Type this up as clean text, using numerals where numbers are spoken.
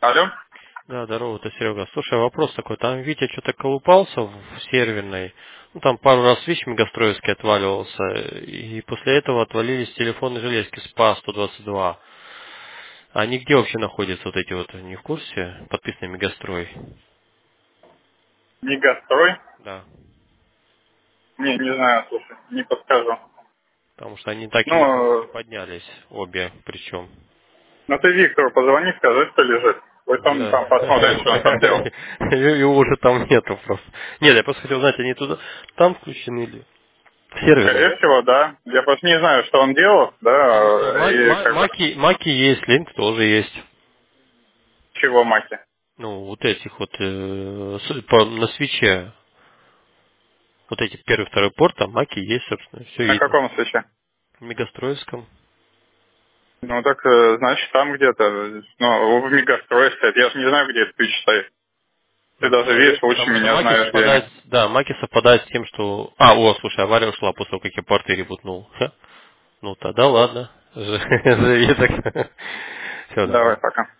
Алло? Да, здорово, это Серега. Слушай, вопрос такой. Там Витя что-то колупался в серверной. Ну, там пару раз свич мегастроевский отваливался. И после этого отвалились телефонные железки СПА 122. Они где вообще находятся, вот эти вот, не в курсе? Подписанный мегастрой. Мегастрой? Да. Не знаю, слушай, не подскажу. Потому что они так и не Ну, поднялись, обе причем. ну ты Виктору позвони, скажи, что лежит. Пусть он Да. там посмотрит, что он там делал. Его уже там нету просто. Нет, я просто хотел знать, они туда там включены или в серверной? Скорее всего, да. Я просто не знаю, что он делал, Смотри, да, и как бы, маки есть, линк тоже есть. чего маки. Ну, вот этих вот на свече, вот эти первый, второй порт, там маки есть, собственно, все На видно. каком свече? В Мегастроевском. Ну так, значит, там где-то. Ну, в Мегастрое стоит. Я же не знаю, где этот ключ стоит. Ты Ну, даже видишь, лучше потому что меня маки знаешь, где они. совпадают, да, маки совпадают с тем, что... А, о, слушай, авария ушла после того, как я порты ребутнул. Ха. Ну, тогда ладно. Живи так. Все, Давай, давай. пока.